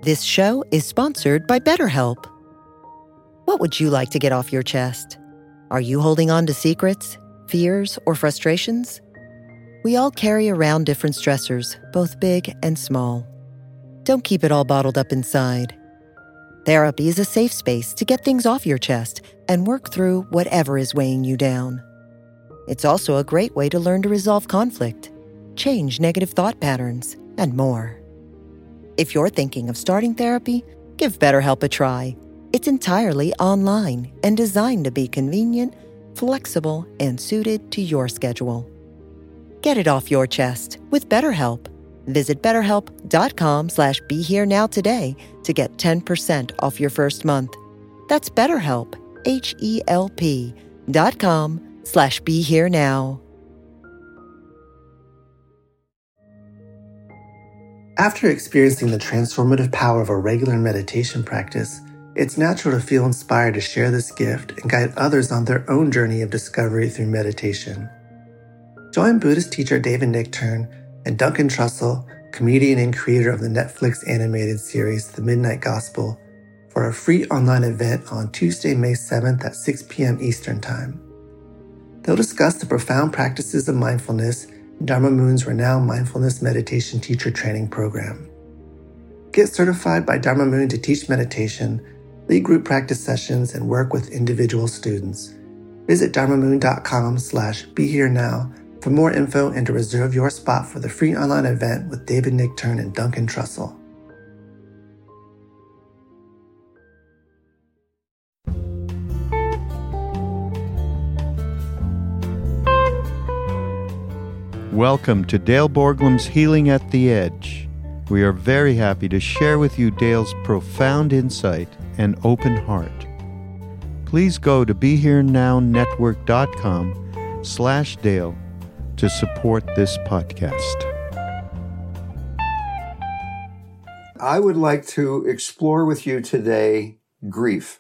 This show is sponsored by BetterHelp. What would you like to get off your chest? Are you holding on to secrets, fears, or frustrations? We all carry around different stressors, both big and small. Don't keep it all bottled up inside. Therapy is a safe space to get things off your chest and work through whatever is weighing you down. It's also a great way to learn to resolve conflict, change negative thought patterns, and more. If you're thinking of starting therapy, give BetterHelp a try. It's entirely online and designed to be convenient, flexible, and suited to your schedule. Get it off your chest with BetterHelp. Visit BetterHelp.com/BeHereNow today to get 10% off your first month. That's BetterHelp, HELP.com/BeHereNow. After experiencing the transformative power of a regular meditation practice, it's natural to feel inspired to share this gift and guide others on their own journey of discovery through meditation. Join Buddhist teacher David Nichtern and Duncan Trussell, comedian and creator of the Netflix animated series The Midnight Gospel, for a free online event on Tuesday, May 7th at 6 p.m. Eastern Time. They'll discuss the profound practices of mindfulness in Dharma Moon's renowned mindfulness meditation teacher training program. Get certified by Dharma Moon to teach meditation, lead group practice sessions, and work with individual students. Visit dharmamoon.com/BeHereNow for more info and to reserve your spot for the free online event with David Nichtern and Duncan Trussell. Welcome to Dale Borglum's Healing at the Edge. We are very happy to share with you Dale's profound insight and open heart. Please go to BeHereNowNetwork.com/Dale to support this podcast. I would like to explore with you today grief.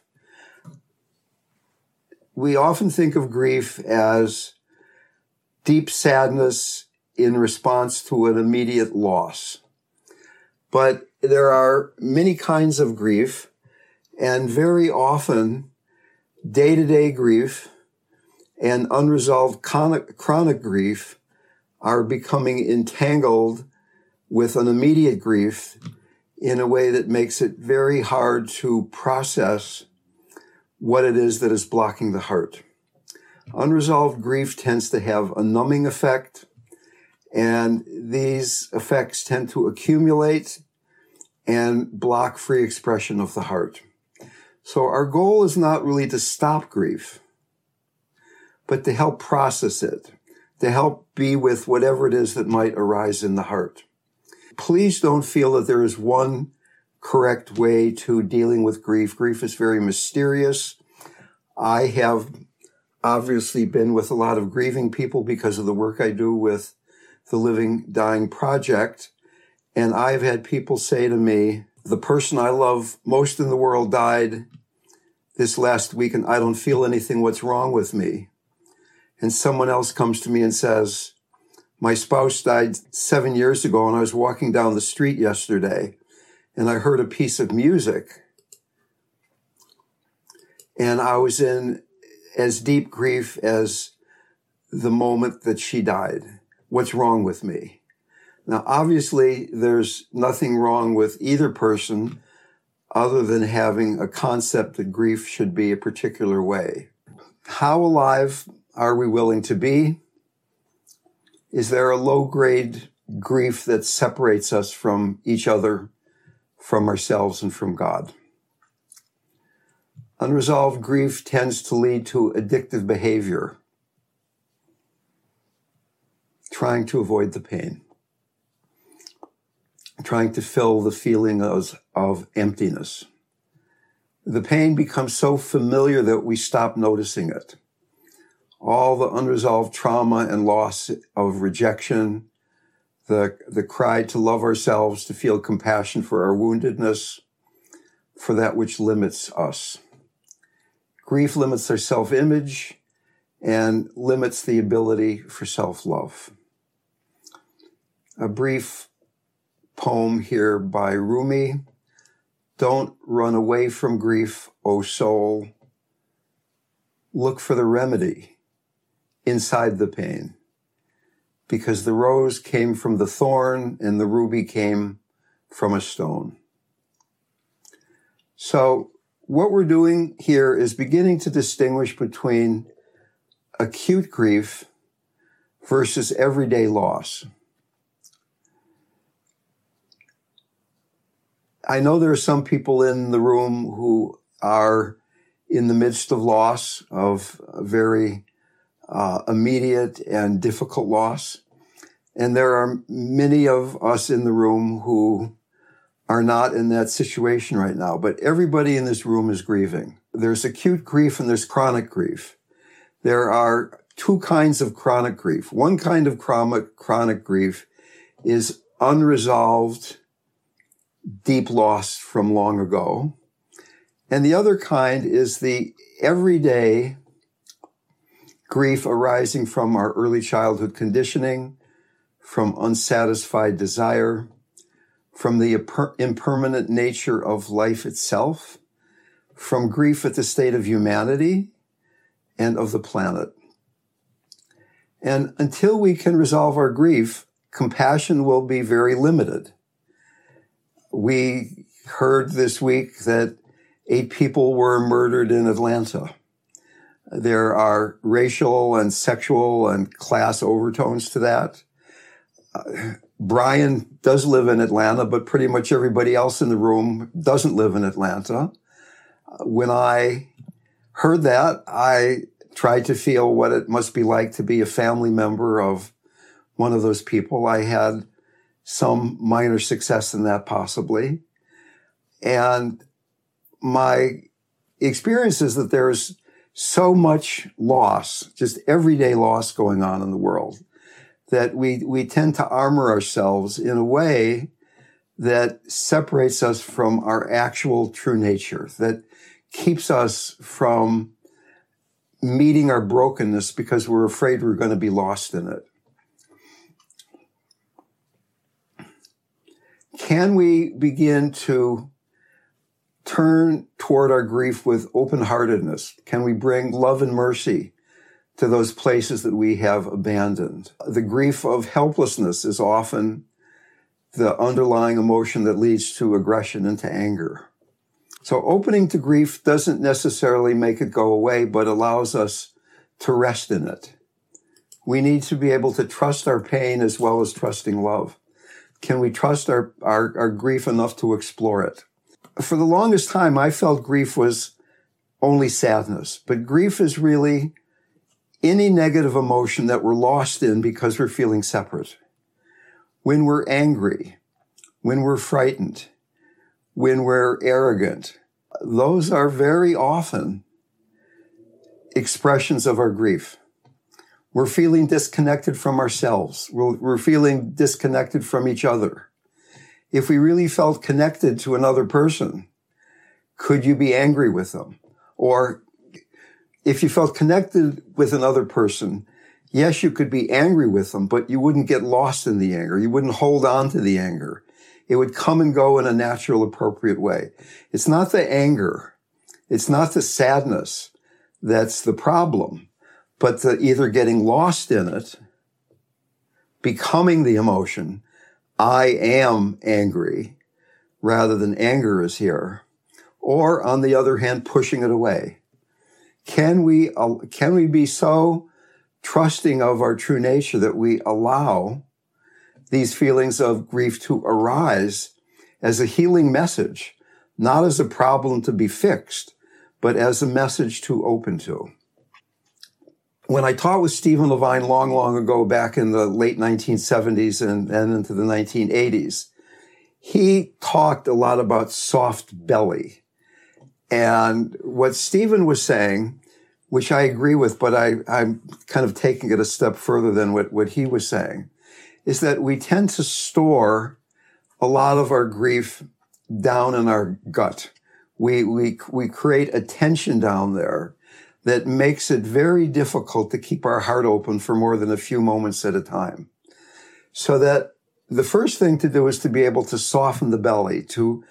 We often think of grief as deep sadness in response to an immediate loss. But there are many kinds of grief, and very often day-to-day grief and unresolved chronic grief are becoming entangled with an immediate grief in a way that makes it very hard to process what it is that is blocking the heart. Unresolved grief tends to have a numbing effect, and these effects tend to accumulate and block free expression of the heart. So our goal is not really to stop grief, but to help process it, to help be with whatever it is that might arise in the heart. Please don't feel that there is one correct way to dealing with grief. Grief is very mysterious. I have obviously been with a lot of grieving people because of the work I do with the Living Dying Project. And I've had people say to me, the person I love most in the world died this last week and I don't feel anything. What's wrong with me? And someone else comes to me and says, my spouse died 7 years ago and I was walking down the street yesterday and I heard a piece of music and I was in as deep grief as the moment that she died. What's wrong with me? Now, obviously, there's nothing wrong with either person other than having a concept that grief should be a particular way. How alive are we willing to be? Is there a low-grade grief that separates us from each other, from ourselves, and from God? Unresolved grief tends to lead to addictive behavior, trying to avoid the pain, trying to fill the feeling of emptiness. The pain becomes so familiar that we stop noticing it. All the unresolved trauma and loss of rejection, the cry to love ourselves, to feel compassion for our woundedness, for that which limits us. Grief limits our self-image and limits the ability for self-love. A brief poem here by Rumi Don't run away from grief, O soul. Look for the remedy inside the pain, because the rose came from the thorn and the ruby came from a stone. So what we're doing here is beginning to distinguish between acute grief versus everyday loss. I know there are some people in the room who are in the midst of loss, of a very immediate and difficult loss. And there are many of us in the room who are not in that situation right now. But everybody in this room is grieving. There's acute grief and there's chronic grief. There are two kinds of chronic grief. One kind of chronic grief is unresolved, deep loss from long ago. And the other kind is the everyday grief arising from our early childhood conditioning, from unsatisfied desire, from the impermanent nature of life itself, from grief at the state of humanity and of the planet. And until we can resolve our grief, compassion will be very limited. We heard this week that 8 people were murdered in Atlanta. There are racial and sexual and class overtones to that. Brian does live in Atlanta, but pretty much everybody else in the room doesn't live in Atlanta. When I heard that, I tried to feel what it must be like to be a family member of one of those people. I had some minor success in that possibly. And my experience is that there's so much loss, just everyday loss going on in the world, that we tend to armor ourselves in a way that separates us from our actual true nature, that keeps us from meeting our brokenness because we're afraid we're going to be lost in it. Can we begin to turn toward our grief with open-heartedness? Can we bring love and mercy to those places that we have abandoned? The grief of helplessness is often the underlying emotion that leads to aggression and to anger. So opening to grief doesn't necessarily make it go away, but allows us to rest in it. We need to be able to trust our pain as well as trusting love. Can we trust our grief enough to explore it? For the longest time, I felt grief was only sadness, but grief is really any negative emotion that we're lost in because we're feeling separate. When we're angry, when we're frightened, when we're arrogant, those are very often expressions of our grief. We're feeling disconnected from ourselves. We're feeling disconnected from each other. If we really felt connected to another person, could you be angry with them? Or if you felt connected with another person, yes, you could be angry with them, but you wouldn't get lost in the anger. You wouldn't hold on to the anger. It would come and go in a natural, appropriate way. It's not the anger. It's not the sadness that's the problem, but the either getting lost in it, becoming the emotion, I am angry, rather than anger is here, or on the other hand, pushing it away. Can we be so trusting of our true nature that we allow these feelings of grief to arise as a healing message, not as a problem to be fixed, but as a message to open to? When I taught with Stephen Levine long, long ago, back in the late 1970s and into the 1980s, he talked a lot about soft belly. And what Stephen was saying, which I agree with, but I'm kind of taking it a step further than what he was saying, is that we tend to store a lot of our grief down in our gut. We create a tension down there that makes it very difficult to keep our heart open for more than a few moments at a time. So that the first thing to do is to be able to soften the belly, to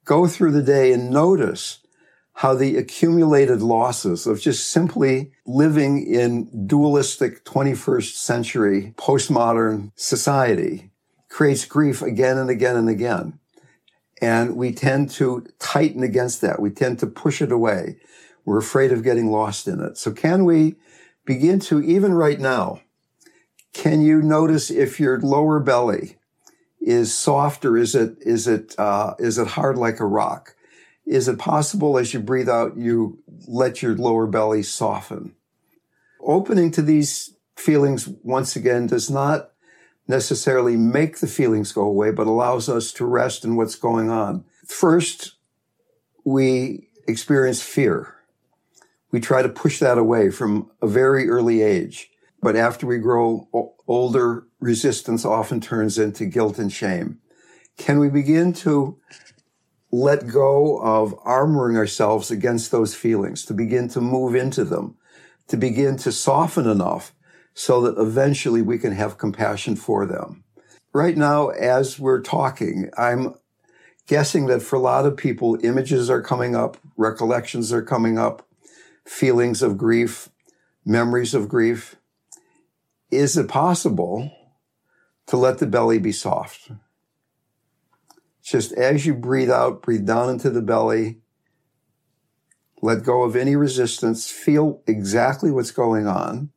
go through the day and notice how the accumulated losses of just simply living in dualistic 21st century postmodern society creates grief again and again and again. And we tend to tighten against that. We tend to push it away. We're afraid of getting lost in it. So can we begin to, even right now, can you notice if your lower belly is soft or is it hard like a rock? Is it possible as you breathe out, you let your lower belly soften? Opening to these feelings, once again, does not necessarily make the feelings go away, but allows us to rest in what's going on. First, we experience fear. We try to push that away from a very early age. But after we grow older, resistance often turns into guilt and shame. Can we begin to let go of armoring ourselves against those feelings, to begin to move into them, to begin to soften enough so that eventually we can have compassion for them? Right now, as we're talking, I'm guessing that for a lot of people, images are coming up, recollections are coming up, feelings of grief, memories of grief. Is it possible to let the belly be soft? Just as you breathe out, breathe down into the belly, let go of any resistance, feel exactly what's going on.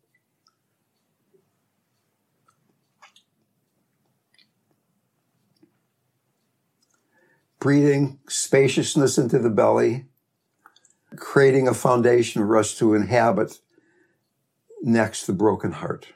Breathing spaciousness into the belly, creating a foundation for us to inhabit next the broken heart.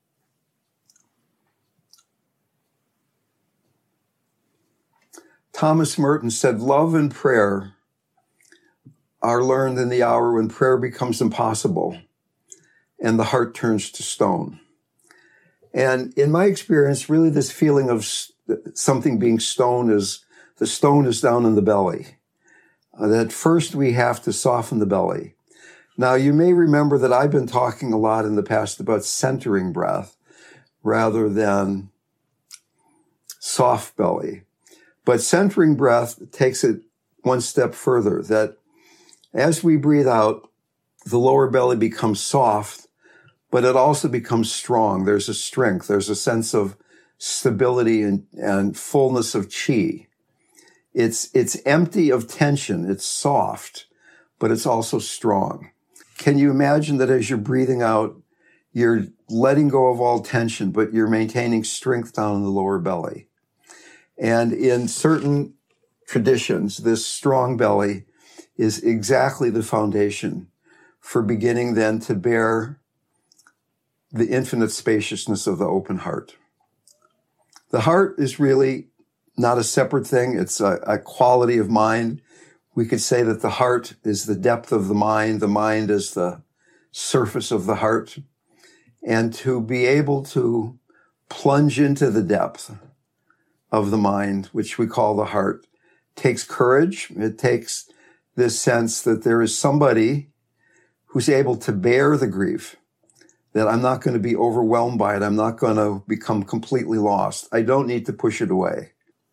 Thomas Merton said, love and prayer are learned in the hour when prayer becomes impossible and the heart turns to stone. And in my experience, really this feeling of something being stone is, the stone is down in the belly. That first we have to soften the belly. Now, you may remember that I've been talking a lot in the past about centering breath rather than soft belly. But centering breath takes it one step further, that as we breathe out, the lower belly becomes soft, but it also becomes strong. There's a strength. There's a sense of stability and fullness of chi. It's empty of tension. It's soft, but it's also strong. Can you imagine that as you're breathing out, you're letting go of all tension, but you're maintaining strength down in the lower belly? And in certain traditions, this strong belly is exactly the foundation for beginning then to bear the infinite spaciousness of the open heart. The heart is really not a separate thing. It's a quality of mind. We could say that the heart is the depth of the mind is the surface of the heart. And to be able to plunge into the depth of the mind, which we call the heart, takes courage. It takes this sense that there is somebody who's able to bear the grief, that I'm not going to be overwhelmed by it. I'm not going to become completely lost. I don't need to push it away.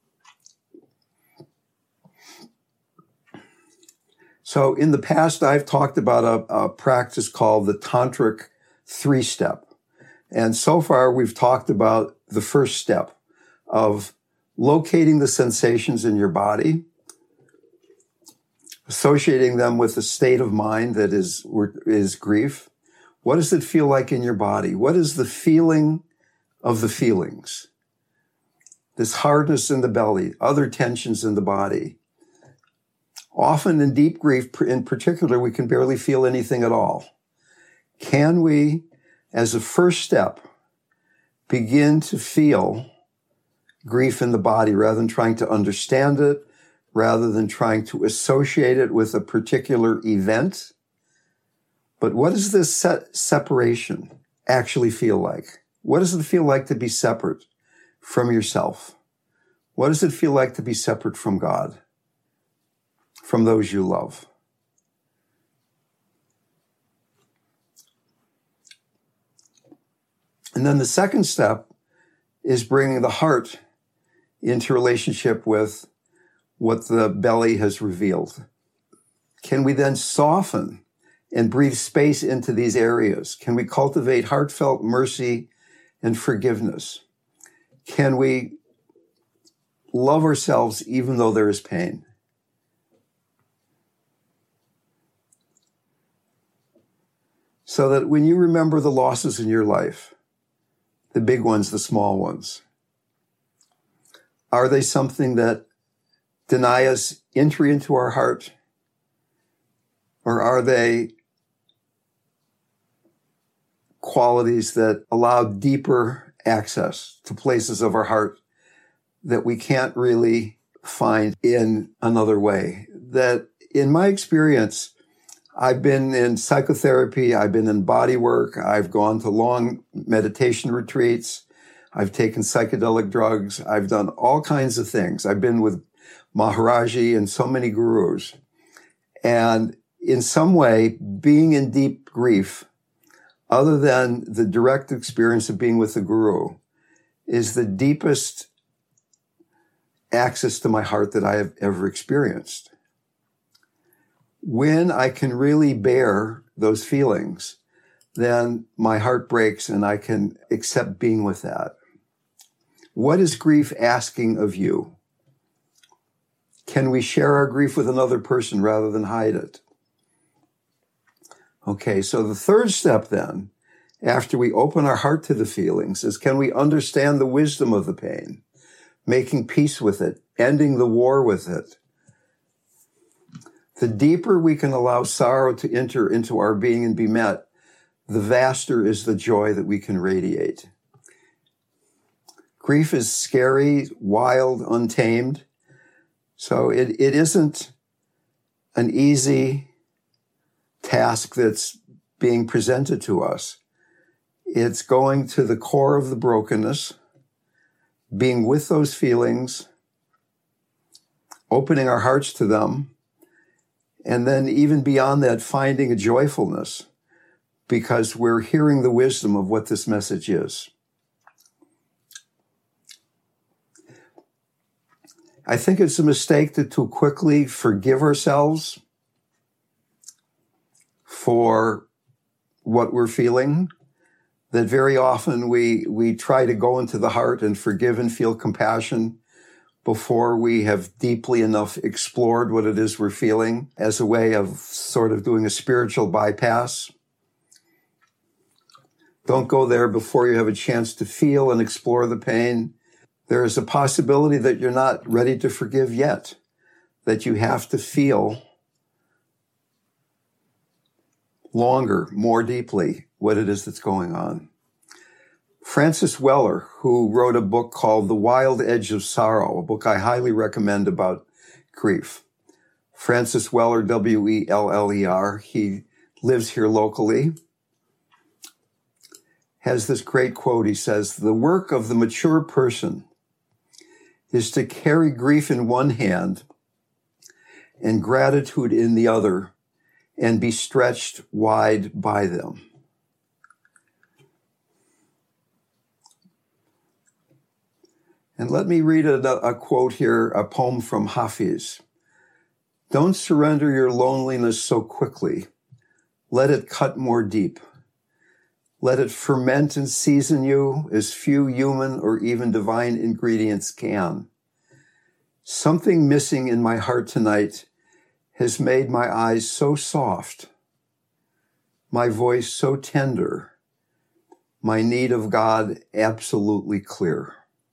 So in the past, I've talked about a practice called the Tantric 3-step. And so far, we've talked about the first step of locating the sensations in your body, associating them with a state of mind that is grief. What does it feel like in your body? What is the feeling of the feelings? This hardness in the belly, other tensions in the body. Often in deep grief, in particular, we can barely feel anything at all. Can we, as a first step, begin to feel grief in the body rather than trying to understand it, rather than trying to associate it with a particular event? But what does this separation actually feel like? What does it feel like to be separate from yourself? What does it feel like to be separate from God, from those you love? And then the second step is bringing the heart into relationship with what the belly has revealed? Can we then soften and breathe space into these areas? Can we cultivate heartfelt mercy and forgiveness? Can we love ourselves even though there is pain? So that when you remember the losses in your life, the big ones, the small ones, are they something that deny us entry into our heart? Or are they qualities that allow deeper access to places of our heart that we can't really find in another way? That in my experience, I've been in psychotherapy, I've been in body work, I've gone to long meditation retreats, I've taken psychedelic drugs, I've done all kinds of things. I've been with Maharaji and so many gurus. And in some way, being in deep grief, other than the direct experience of being with the guru, is the deepest access to my heart that I have ever experienced. When I can really bear those feelings, then my heart breaks and I can accept being with that. What is grief asking of you? Can we share our grief with another person rather than hide it? Okay, so the third step then, after we open our heart to the feelings, is can we understand the wisdom of the pain, making peace with it, ending the war with it? The deeper we can allow sorrow to enter into our being and be met, the vaster is the joy that we can radiate. Grief is scary, wild, untamed. So it isn't an easy task that's being presented to us. It's going to the core of the brokenness, being with those feelings, opening our hearts to them, and then even beyond that, finding a joyfulness because we're hearing the wisdom of what this message is. I think it's a mistake to too quickly forgive ourselves for what we're feeling, that very often we try to go into the heart and forgive and feel compassion before we have deeply enough explored what it is we're feeling as a way of sort of doing a spiritual bypass. Don't go there before you have a chance to feel and explore the pain. There is a possibility that you're not ready to forgive yet, that you have to feel longer, more deeply what it is that's going on. Francis Weller, who wrote a book called The Wild Edge of Sorrow, a book I highly recommend about grief. Francis Weller, W-E-L-L-E-R, he lives here locally, has this great quote. He says, "The work of the mature person is to carry grief in one hand and gratitude in the other and be stretched wide by them." And let me read a quote here, a poem from Hafiz. "Don't surrender your loneliness so quickly. Let it cut more deep. Let it ferment and season you as few human or even divine ingredients can. Something missing in my heart tonight has made my eyes so soft, my voice so tender, my need of God absolutely clear."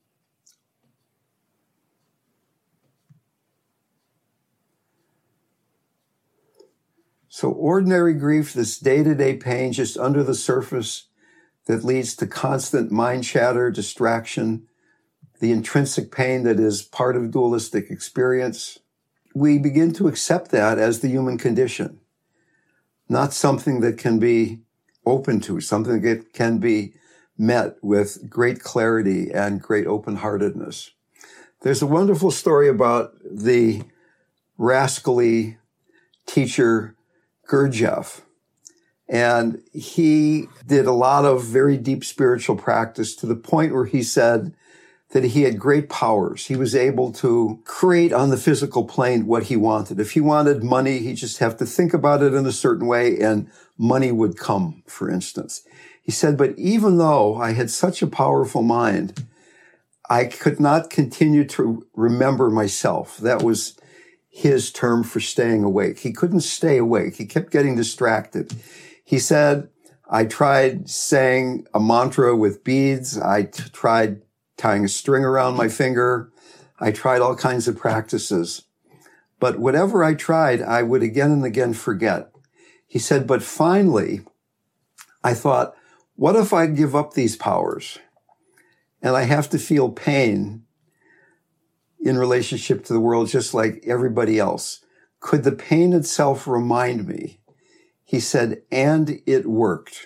So ordinary grief, this day-to-day pain just under the surface that leads to constant mind chatter, distraction, the intrinsic pain that is part of dualistic experience, we begin to accept that as the human condition, not something that can be open to, something that can be met with great clarity and great open-heartedness. There's a wonderful story about the rascally teacher Gurdjieff, and he did a lot of very deep spiritual practice to the point where he said that he had great powers. He was able to create on the physical plane what he wanted. If he wanted money, he just have to think about it in a certain way and money would come, for instance. He said, but even though I had such a powerful mind, I could not continue to remember myself. That was his term for staying awake. He couldn't stay awake. He kept getting distracted. He said, I tried saying a mantra with beads. I tried tying a string around my finger. I tried all kinds of practices. But whatever I tried, I would again and again forget. He said, but finally, I thought, what if I give up these powers and I have to feel pain in relationship to the world just like everybody else? Could the pain itself remind me? He said, and it worked.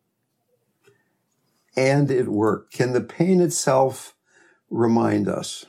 And it worked. Can the pain itself remind us?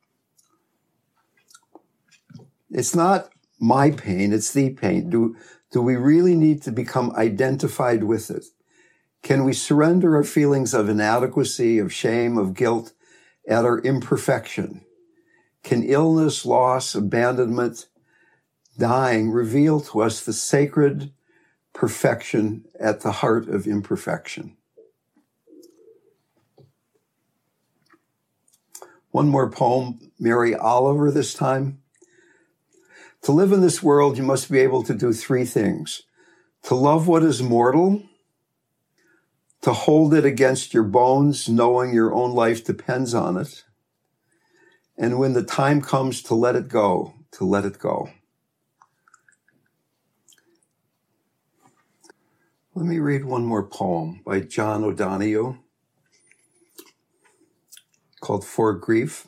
It's not my pain, it's the pain. Do we really need to become identified with it? Can we surrender our feelings of inadequacy, of shame, of guilt at our imperfection? Can illness, loss, abandonment, dying reveal to us the sacred perfection at the heart of imperfection? One more poem, Mary Oliver this time. To live in this world, you must be able to do three things. To love what is mortal, to hold it against your bones, knowing your own life depends on it. And when the time comes to let it go, to let it go. Let me read one more poem by John O'Donohue called For Grief.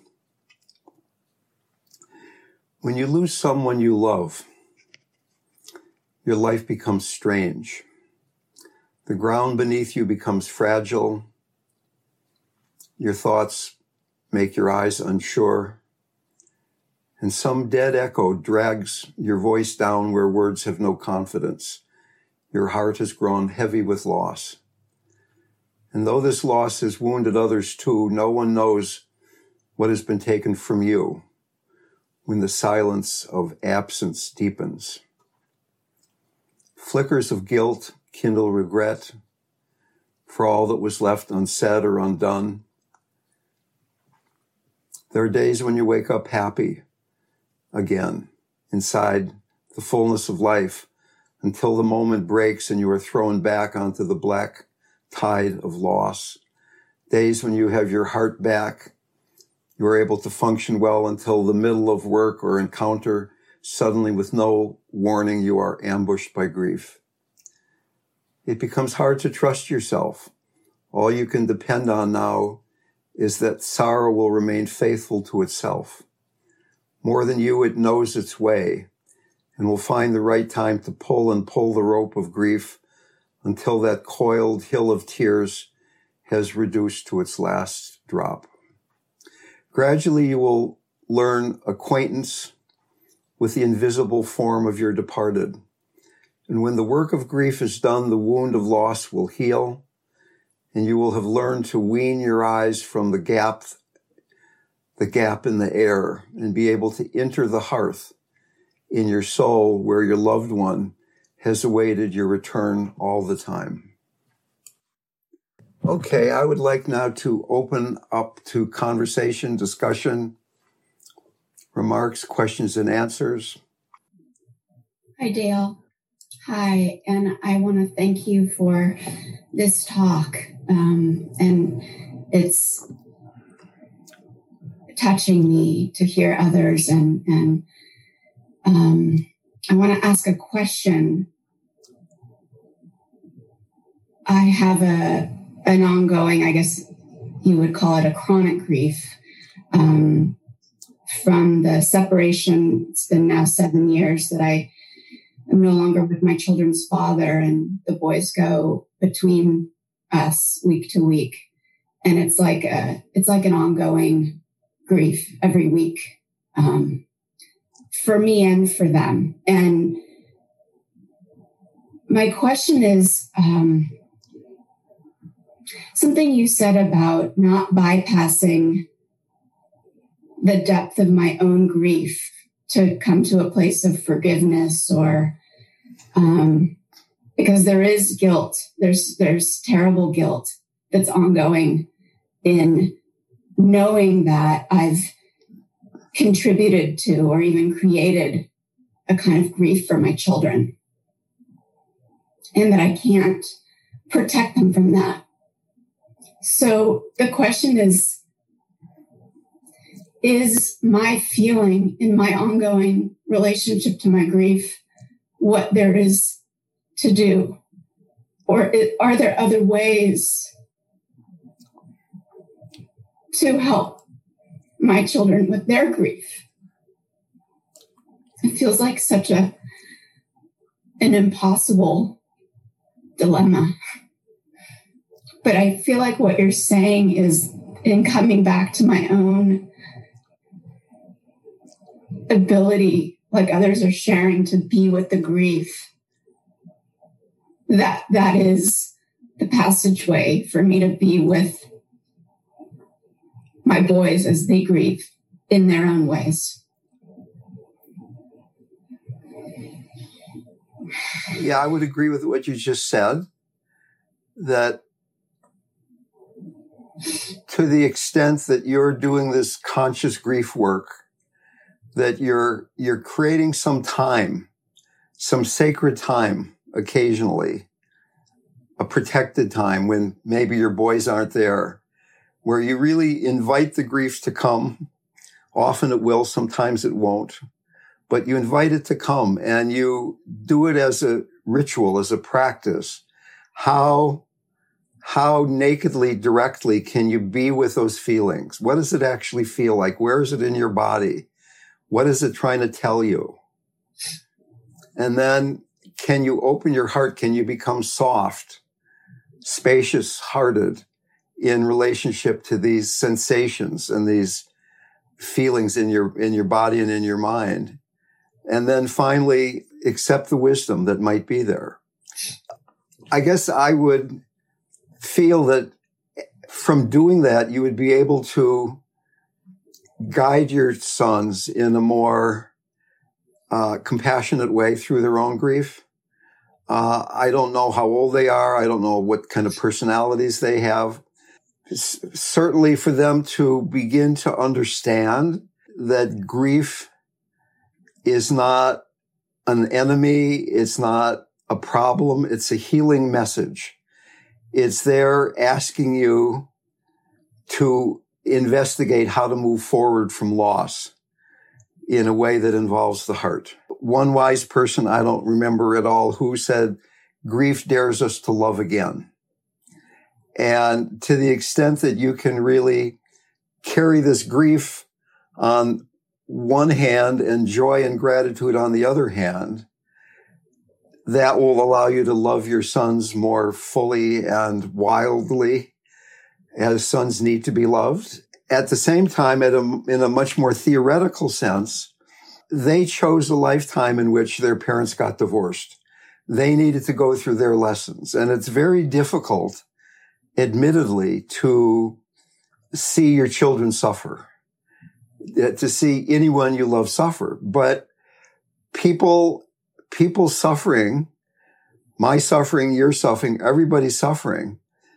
When you lose someone you love, your life becomes strange. The ground beneath you becomes fragile. Your thoughts make your eyes unsure. And some dead echo drags your voice down where words have no confidence. Your heart has grown heavy with loss. And though this loss has wounded others too, no one knows what has been taken from you when the silence of absence deepens. Flickers of guilt kindle regret for all that was left unsaid or undone. There are days when you wake up happy again inside the fullness of life until the moment breaks and you are thrown back onto the black tide of loss. Days when you have your heart back, you are able to function well until the middle of work or encounter. Suddenly, with no warning, you are ambushed by grief. It becomes hard to trust yourself. All you can depend on now is that sorrow will remain faithful to itself. More than you, it knows its way and will find the right time to pull the rope of grief until that coiled hill of tears has reduced to its last drop. Gradually, you will learn acquaintance with the invisible form of your departed. And when the work of grief is done, the wound of loss will heal, and you will have learned to wean your eyes from the gap in the air, and be able to enter the hearth in your soul where your loved one has awaited your return all the time. Okay, I would like now to open up to conversation, discussion, remarks, questions, and answers. Hi, Dale. Hi, and I want to thank you for this talk. And it's touching me to hear others. And I want to ask a question. I have an ongoing, I guess you would call it a chronic grief, from the separation. It's been now 7 years that I am no longer with my children's father, and the boys go between us week to week. And it's like an ongoing grief every week, for me and for them. And my question is, something you said about not bypassing the depth of my own grief to come to a place of forgiveness, or because there is guilt. There's terrible guilt that's ongoing in knowing that I've contributed to or even created a kind of grief for my children, and that I can't protect them from that. So the question is my feeling in my ongoing relationship to my grief what there is to do? Or are there other ways to help my children with their grief? It feels like such an impossible dilemma. But I feel like what you're saying is, in coming back to my own ability, like others are sharing, to be with the grief, that is the passageway for me to be with my boys as they grieve in their own ways. Yeah, I would agree with what you just said, that to the extent that you're doing this conscious grief work, that you're creating some time, some sacred time occasionally, a protected time when maybe your boys aren't there, where you really invite the grief to come. Often it will, sometimes it won't, but you invite it to come and you do it as a ritual, as a practice. How nakedly, directly can you be with those feelings? What does it actually feel like? Where is it in your body? What is it trying to tell you? And then can you open your heart? Can you become soft, spacious-hearted in relationship to these sensations and these feelings in your body and in your mind? And then finally, accept the wisdom that might be there. I guess I would feel that from doing that, you would be able to guide your sons in a more compassionate way through their own grief. I don't know how old they are. I don't know what kind of personalities they have. Certainly for them to begin to understand that grief is not an enemy. It's not a problem. It's a healing message. It's there asking you to investigate how to move forward from loss in a way that involves the heart. One wise person, I don't remember at all who, said, grief dares us to love again. And to the extent that you can really carry this grief on one hand and joy and gratitude on the other hand, that will allow you to love your sons more fully and wildly, as sons need to be loved. At the same time, in a much more theoretical sense, they chose a lifetime in which their parents got divorced. They needed to go through their lessons. And it's very difficult, admittedly, to see your children suffer, to see anyone you love suffer. But people suffering, my suffering, your suffering, everybody's suffering,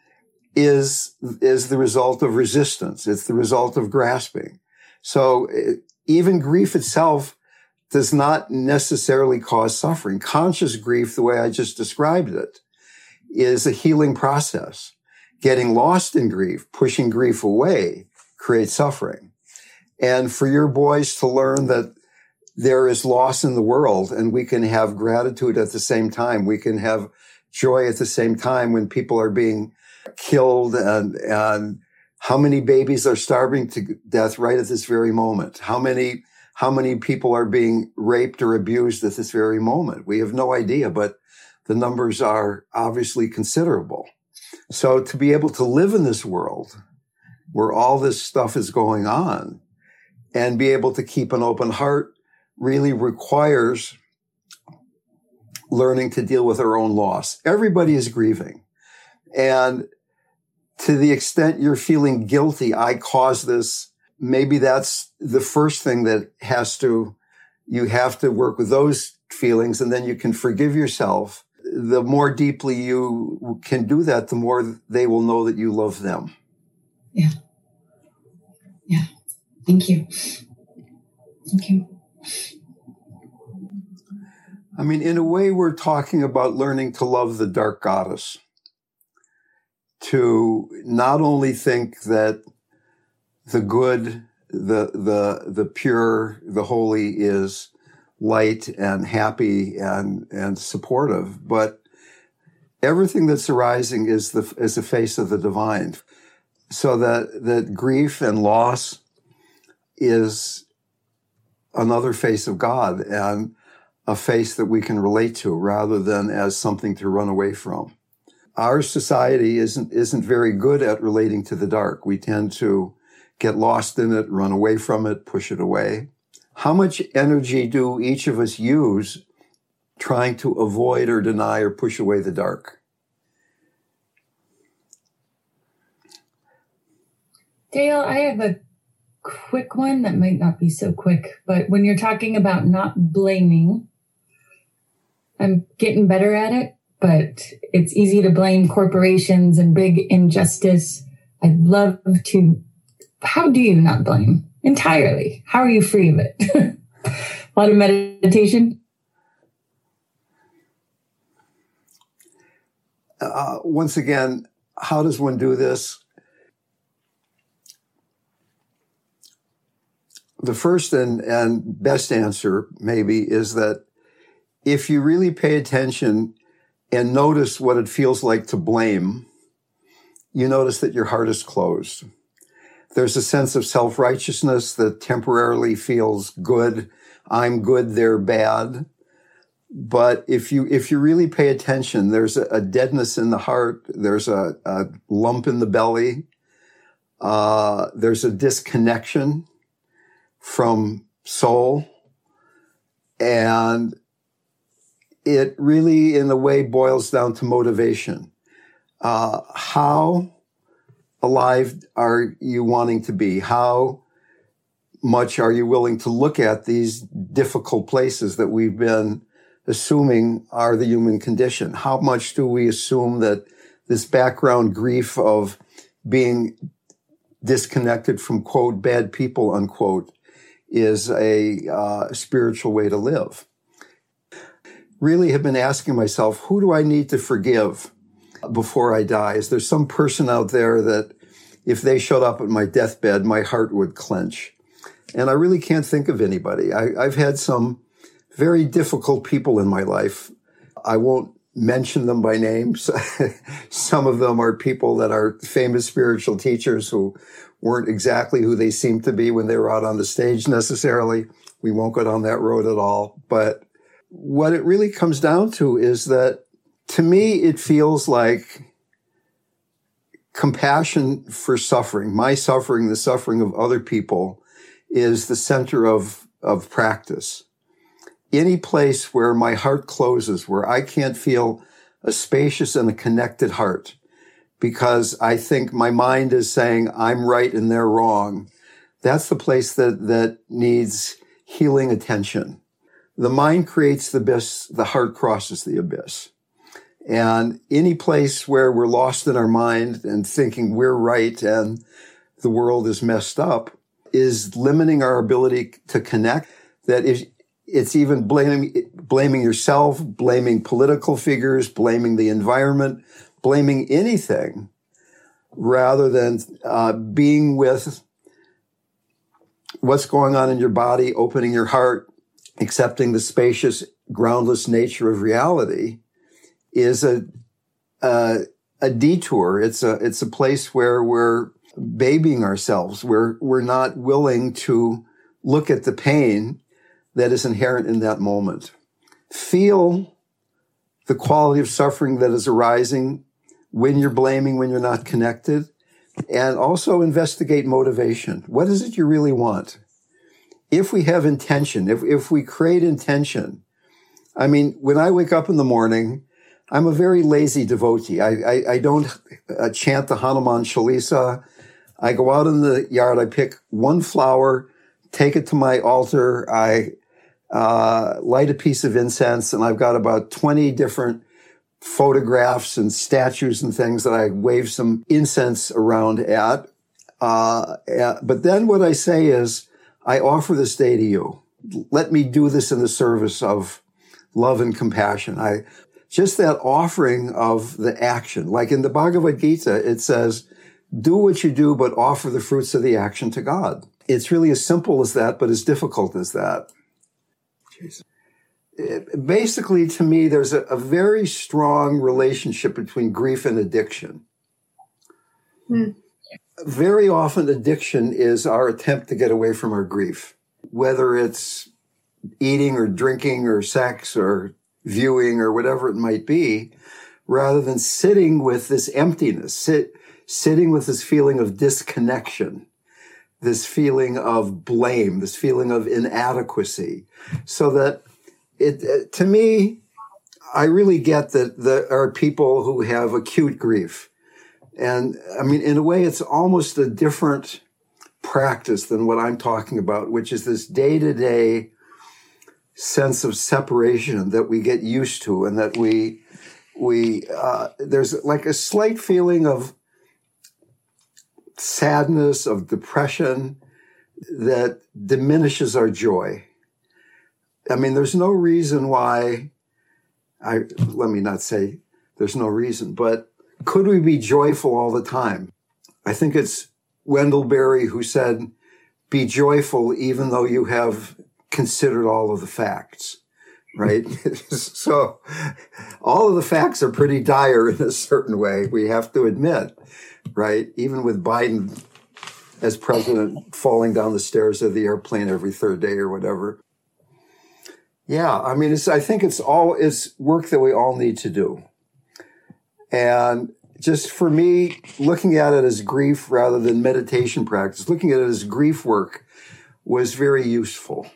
is the result of resistance. It's the result of grasping. So even grief itself does not necessarily cause suffering. Conscious grief, the way I just described it, is a healing process. Getting lost in grief, pushing grief away, creates suffering. And for your boys to learn that there is loss in the world and we can have gratitude at the same time, we can have joy at the same time when people are being killed, and how many babies are starving to death right at this very moment? How many people are being raped or abused at this very moment? We have no idea, but the numbers are obviously considerable. So to be able to live in this world where all this stuff is going on and be able to keep an open heart really requires learning to deal with our own loss. Everybody is grieving. And to the extent you're feeling guilty, I caused this, maybe that's the first thing that you have to work with those feelings, and then you can forgive yourself. The more deeply you can do that, the more they will know that you love them. Yeah. Yeah. Thank you. Thank you. I mean, in a way, we're talking about learning to love the dark goddess. To not only think that the good, the pure, the holy is light and happy and supportive, but everything that's arising is the face of the divine. So that grief and loss is another face of God and a face that we can relate to rather than as something to run away from. Our society isn't very good at relating to the dark. We tend to get lost in it, run away from it, push it away. How much energy do each of us use trying to avoid or deny or push away the dark? Dale, I have a quick one that might not be so quick, but when you're talking about not blaming, I'm getting better at it, but it's easy to blame corporations and big injustice. I'd love to, how do you not blame entirely? How are you free of it? A lot of meditation. Once again, how does one do this? The first and best answer maybe is that if you really pay attention and notice what it feels like to blame, you notice that your heart is closed. There's a sense of self-righteousness that temporarily feels good. I'm good, they're bad. But if you really pay attention, there's a deadness in the heart. There's a lump in the belly. There's a disconnection from soul. And it really, in a way, boils down to motivation. How alive are you wanting to be? How much are you willing to look at these difficult places that we've been assuming are the human condition? How much do we assume that this background grief of being disconnected from, quote, bad people, unquote, is a spiritual way to live? Really have been asking myself, who do I need to forgive before I die? Is there some person out there that if they showed up at my deathbed, my heart would clench? And I really can't think of anybody. I've had some very difficult people in my life. I won't mention them by name. Some of them are people that are famous spiritual teachers who weren't exactly who they seemed to be when they were out on the stage necessarily. We won't go down that road at all. But what it really comes down to is that, to me, it feels like compassion for suffering, my suffering, the suffering of other people, is the center of practice. Any place where my heart closes, where I can't feel a spacious and a connected heart, because I think my mind is saying I'm right and they're wrong, that's the place that needs healing attention. The mind creates the abyss, the heart crosses the abyss. And any place where we're lost in our mind and thinking we're right and the world is messed up is limiting our ability to connect. That is, it's even blaming yourself, blaming political figures, blaming the environment, blaming anything, rather than being with what's going on in your body, opening your heart, accepting the spacious, groundless nature of reality, is a detour. It's a place where we're babying ourselves. We're not willing to look at the pain that is inherent in that moment. Feel the quality of suffering that is arising when you're blaming, when you're not connected, and also investigate motivation. What is it you really want? If we have intention, if we create intention, I mean, when I wake up in the morning, I'm a very lazy devotee. I don't chant the Hanuman Chalisa. I go out in the yard, I pick one flower, take it to my altar, I light a piece of incense, and I've got about 20 different photographs and statues and things that I wave some incense around at. But then what I say is, I offer this day to you. Let me do this in the service of love and compassion. Just that offering of the action. Like in the Bhagavad Gita, it says, do what you do, but offer the fruits of the action to God. It's really as simple as that, but as difficult as that. Basically, to me, there's a very strong relationship between grief and addiction. Very often, addiction is our attempt to get away from our grief, whether it's eating or drinking or sex or viewing or whatever it might be, rather than sitting with this emptiness, sitting with this feeling of disconnection, this feeling of blame, this feeling of inadequacy. So that to me, I really get that there are people who have acute grief. And I mean, in a way, it's almost a different practice than what I'm talking about, which is this day-to-day sense of separation that we get used to, and that there's like a slight feeling of sadness, of depression that diminishes our joy. I mean, there's no reason why, let me not say there's no reason, but could we be joyful all the time? I think it's Wendell Berry who said, be joyful even though you have considered all of the facts, right? So all of the facts are pretty dire in a certain way, we have to admit, right? Even with Biden as president falling down the stairs of the airplane every third day or whatever. Yeah, I mean, I think it's work that we all need to do. And just for me, looking at it as grief rather than meditation practice, looking at it as grief work was very useful.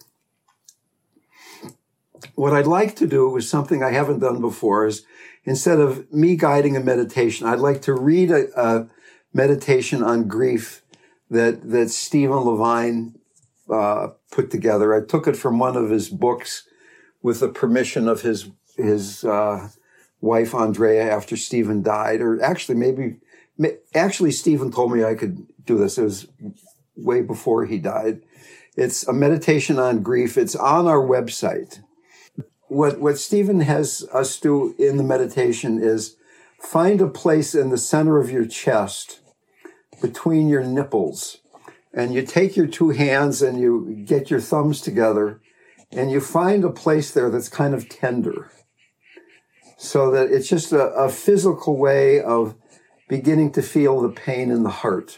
What I'd like to do is something I haven't done before is instead of me guiding a meditation, I'd like to read a meditation on grief that Stephen Levine put together. I took it from one of his books with the permission of his wife, Andrea, after Stephen died. Or actually, Stephen told me I could do this. It was way before he died. It's a meditation on grief. It's on our website. What Stephen has us do in the meditation is find a place in the center of your chest between your nipples. And you take your two hands and you get your thumbs together and you find a place there that's kind of tender. So that it's just a physical way of beginning to feel the pain in the heart.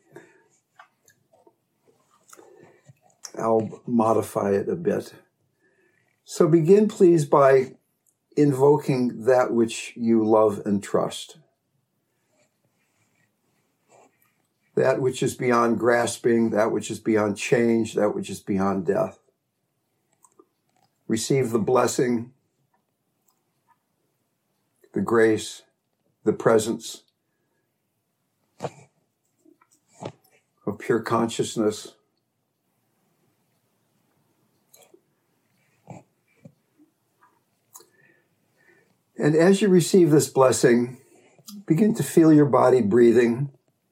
I'll modify it a bit. So begin, please, by invoking that which you love and trust. That which is beyond grasping, that which is beyond change, that which is beyond death. Receive the blessing, the grace, the presence of pure consciousness. And as you receive this blessing, begin to feel your body breathing.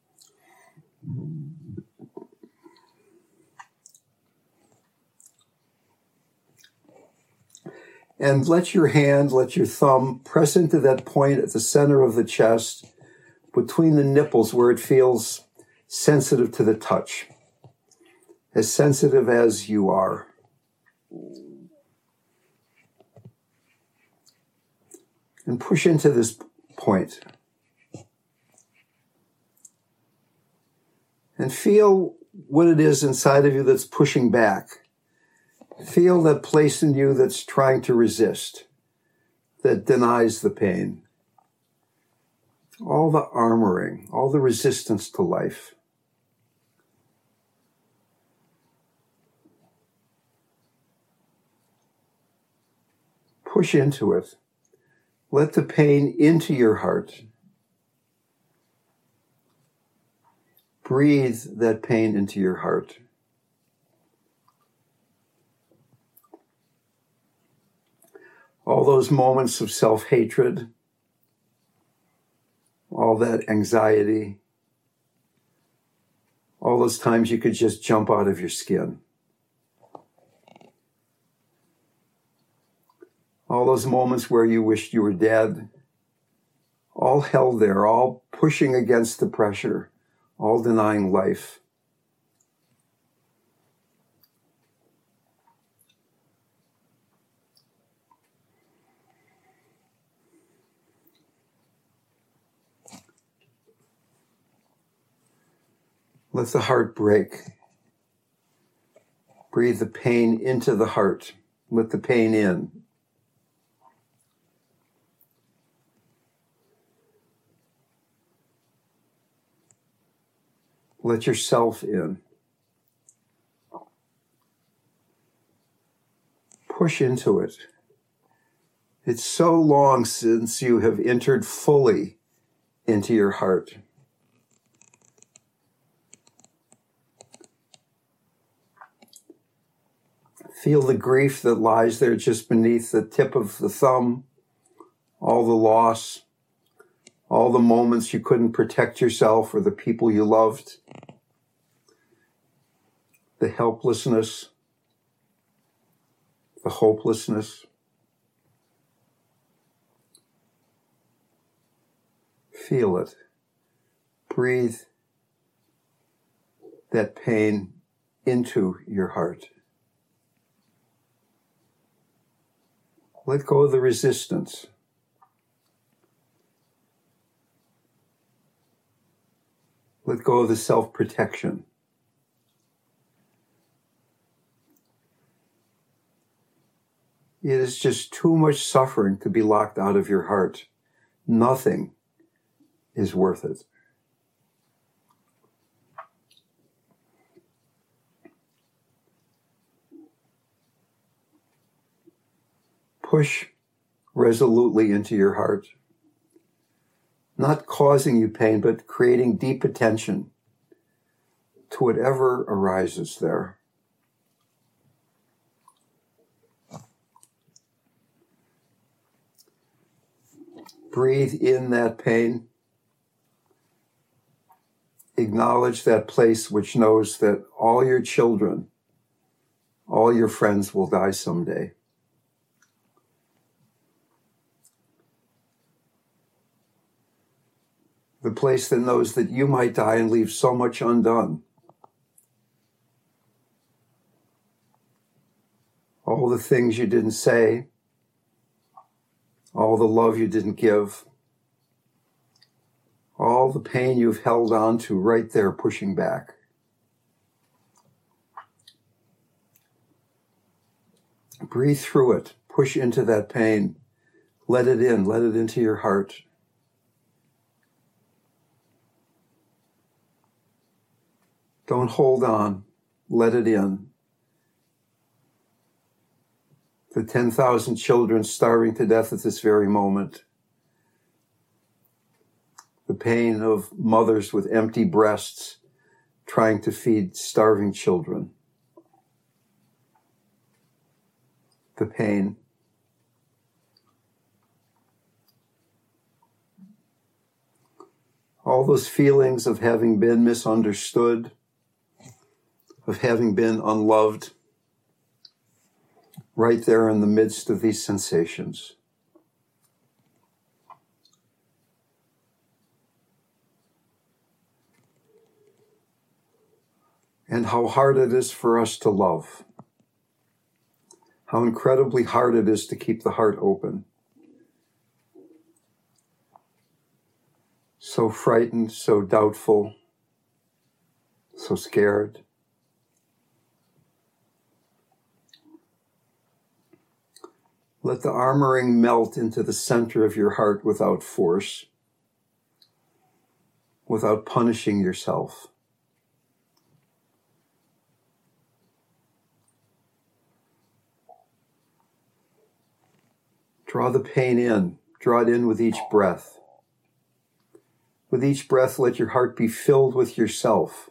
And let your thumb press into that point at the center of the chest between the nipples where it feels sensitive to the touch, as sensitive as you are. And push into this point. And feel what it is inside of you that's pushing back. Feel that place in you that's trying to resist, that denies the pain. All the armoring, all the resistance to life. Push into it. Let the pain into your heart. Breathe that pain into your heart. All those moments of self-hatred, all that anxiety, all those times you could just jump out of your skin. All those moments where you wished you were dead, all held there, all pushing against the pressure, all denying life. Let the heart break. Breathe the pain into the heart. Let the pain in. Let yourself in. Push into it. It's so long since you have entered fully into your heart. Feel the grief that lies there just beneath the tip of the thumb, all the loss, all the moments you couldn't protect yourself or the people you loved, the helplessness, the hopelessness. Feel it. Breathe that pain into your heart. Let go of the resistance. Let go of the self-protection. It is just too much suffering to be locked out of your heart. Nothing is worth it. Push resolutely into your heart, not causing you pain, but creating deep attention to whatever arises there. Breathe in that pain. Acknowledge that place which knows that all your children, all your friends will die someday. The place that knows that you might die and leave so much undone. All the things you didn't say, all the love you didn't give, all the pain you've held on to right there pushing back. Breathe through it. Push into that pain. Let it in. Let it into your heart. Don't hold on. Let it in. The 10,000 children starving to death at this very moment. The pain of mothers with empty breasts trying to feed starving children. The pain. All those feelings of having been misunderstood, of having been unloved, right there in the midst of these sensations. And how hard it is for us to love. How incredibly hard it is to keep the heart open. So frightened, so doubtful, so scared. Let the armoring melt into the center of your heart without force, without punishing yourself. Draw the pain in. Draw it in with each breath. With each breath, let your heart be filled with yourself.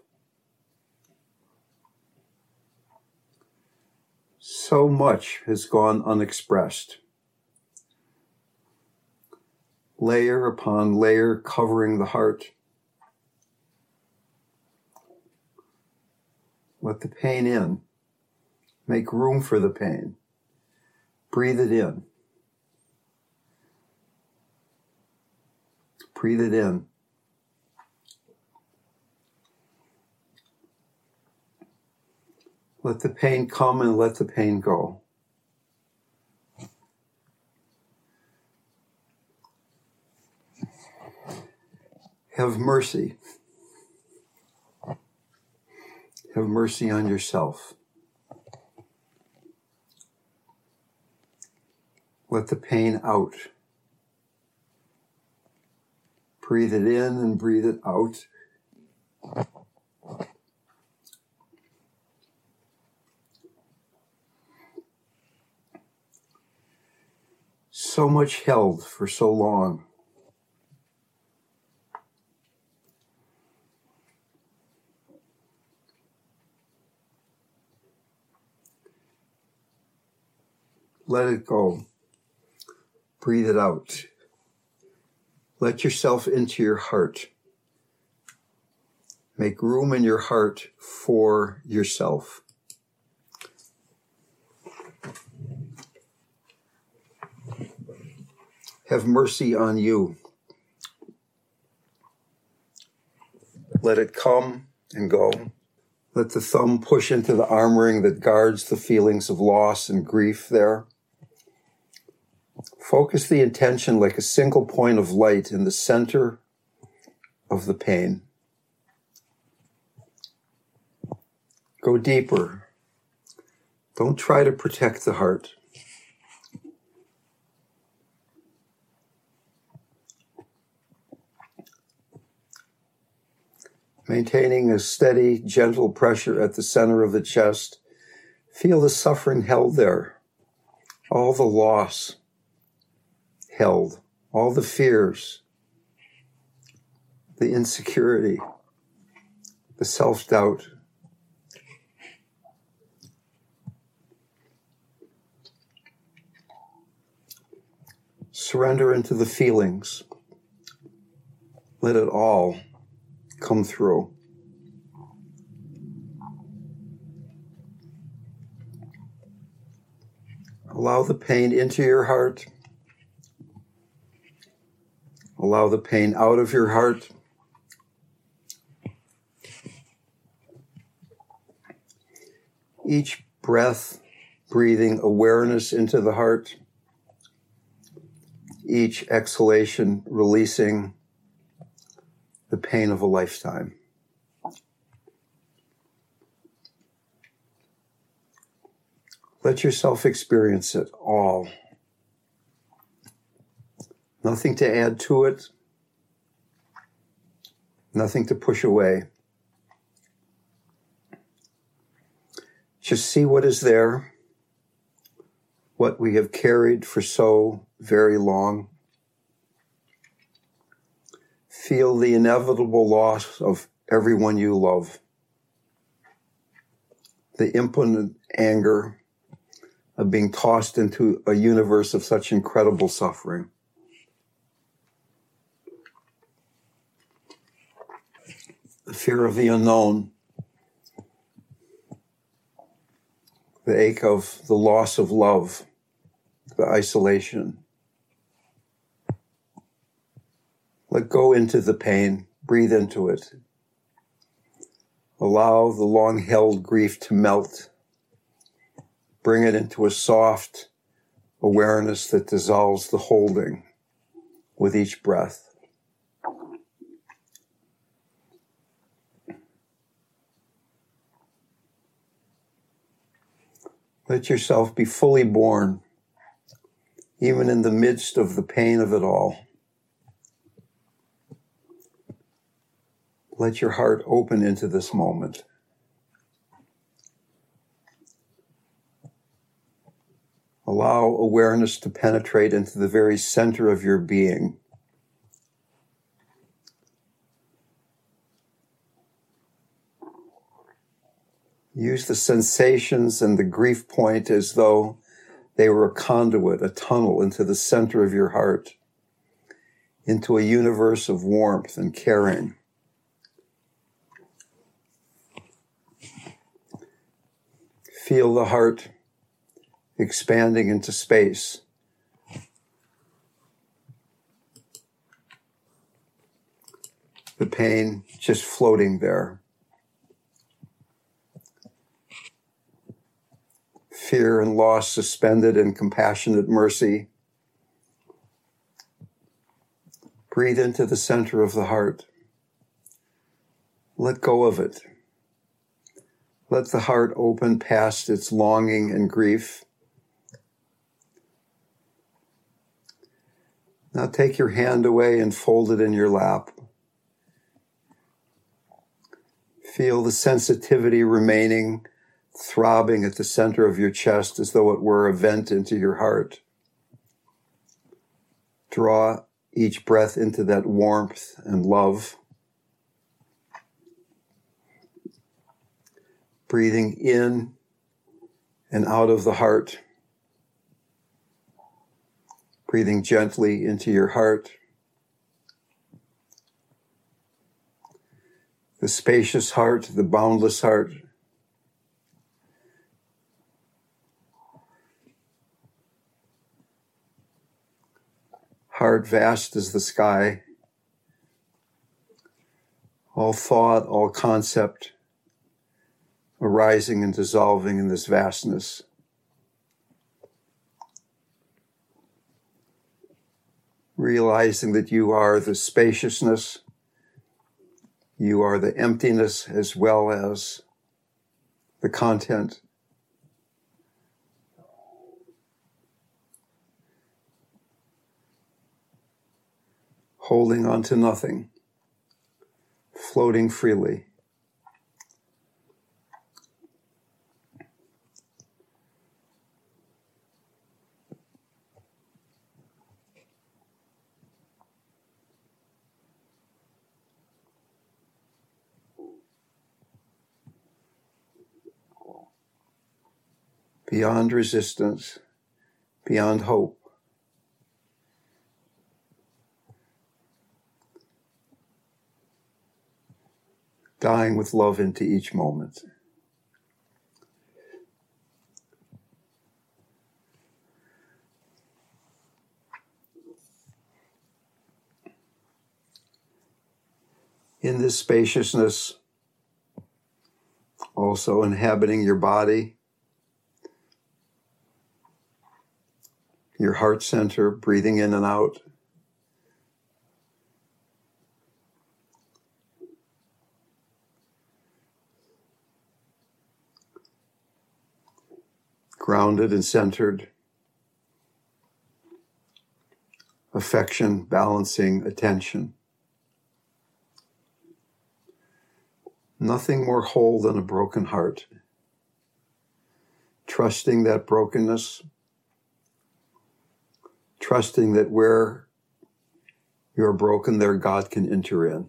So much has gone unexpressed. Layer upon layer covering the heart. Let the pain in. Make room for the pain. Breathe it in. Breathe it in. Let the pain come and let the pain go. Have mercy. Have mercy on yourself. Let the pain out. Breathe it in and breathe it out. So much held for so long. Let it go. Breathe it out. Let yourself into your heart. Make room in your heart for yourself. Have mercy on you. Let it come and go. Let the thumb push into the arm ring that guards the feelings of loss and grief there. Focus the intention like a single point of light in the center of the pain. Go deeper. Don't try to protect the heart. Maintaining a steady, gentle pressure at the center of the chest. Feel the suffering held there. All the loss held. All the fears. The insecurity. The self-doubt. Surrender into the feelings. Let it all come through. Allow the pain into your heart. Allow the pain out of your heart. Each breath, breathing awareness into the heart. Each exhalation, releasing the pain of a lifetime. Let yourself experience it all. Nothing to add to it. Nothing to push away. Just see what is there, what we have carried for so very long. Feel the inevitable loss of everyone you love. The impotent anger of being tossed into a universe of such incredible suffering. The fear of the unknown. The ache of the loss of love. The isolation. Let go into the pain. Breathe into it. Allow the long-held grief to melt. Bring it into a soft awareness that dissolves the holding with each breath. Let yourself be fully born, even in the midst of the pain of it all. Let your heart open into this moment. Allow awareness to penetrate into the very center of your being. Use the sensations and the grief point as though they were a conduit, a tunnel into the center of your heart, into a universe of warmth and caring. Feel the heart expanding into space. The pain just floating there. Fear and loss suspended in compassionate mercy. Breathe into the center of the heart. Let go of it. Let the heart open past its longing and grief. Now take your hand away and fold it in your lap. Feel the sensitivity remaining, throbbing at the center of your chest as though it were a vent into your heart. Draw each breath into that warmth and love. Breathing in and out of the heart. Breathing gently into your heart. The spacious heart, the boundless heart. Heart vast as the sky. All thought, all concept, arising and dissolving in this vastness. Realizing that you are the spaciousness, you are the emptiness as well as the content. Holding on to nothing, floating freely. Beyond resistance, beyond hope. Dying with love into each moment. In this spaciousness, also inhabiting your body, your heart center, breathing in and out. Grounded and centered. Affection, balancing, attention. Nothing more whole than a broken heart. Trusting that brokenness. Trusting that where you're broken, there God can enter in.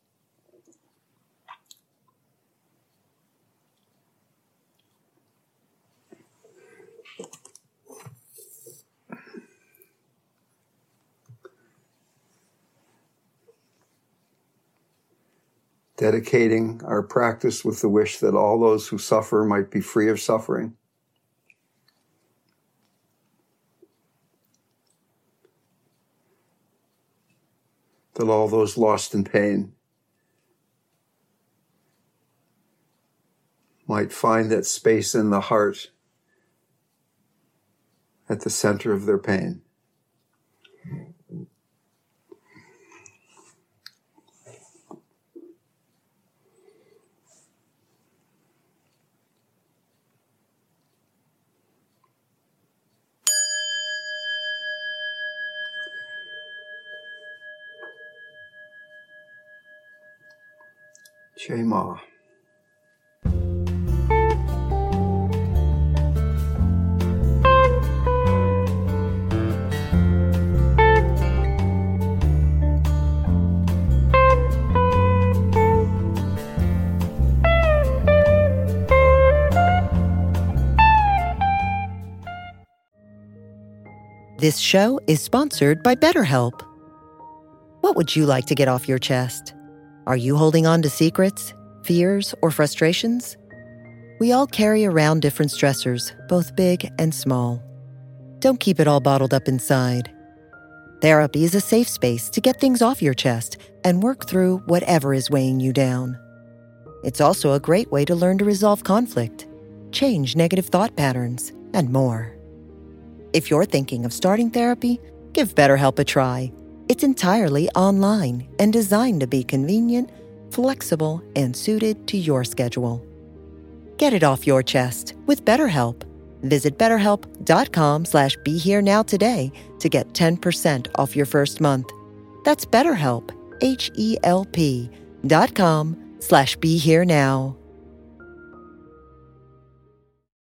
Dedicating our practice with the wish that all those who suffer might be free of suffering. That all those lost in pain might find that space in the heart at the center of their pain. Jai Ma. This show is sponsored by BetterHelp. What would you like to get off your chest? Are you holding on to secrets, fears, or frustrations? We all carry around different stressors, both big and small. Don't keep it all bottled up inside. Therapy is a safe space to get things off your chest and work through whatever is weighing you down. It's also a great way to learn to resolve conflict, change negative thought patterns, and more. If you're thinking of starting therapy, give BetterHelp a try. It's entirely online and designed to be convenient, flexible, and suited to your schedule. Get it off your chest with BetterHelp. Visit BetterHelp.com/BeHereNow today to get 10% off your first month. That's BetterHelp, HELP.com/BeHereNow.